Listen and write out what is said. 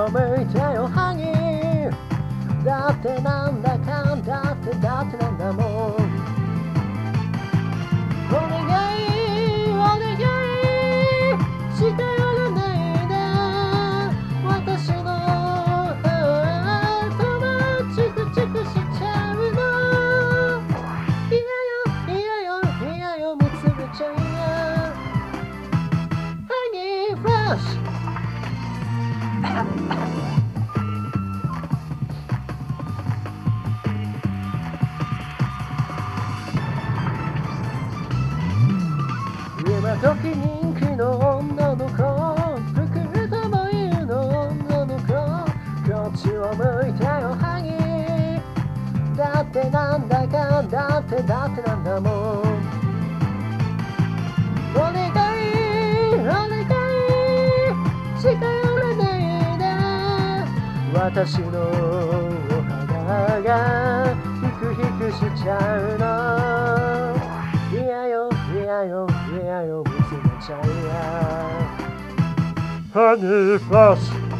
を向いてよハニー。だってなんだかんだってなんだもん。お願いお願い近寄らないで。私のハートはチクチクしちゃうの。いやよ見つめちゃうよハニーフラッシュ。今時人気の女の子、服れた眉の女の子、こっちを向いてよハニー。だってなんだかんだってなんだもん。お願いお願い近寄らないで。私のお肌がヒクヒクしちゃうの。いやよ見つめちゃうやハニーフラッシュ。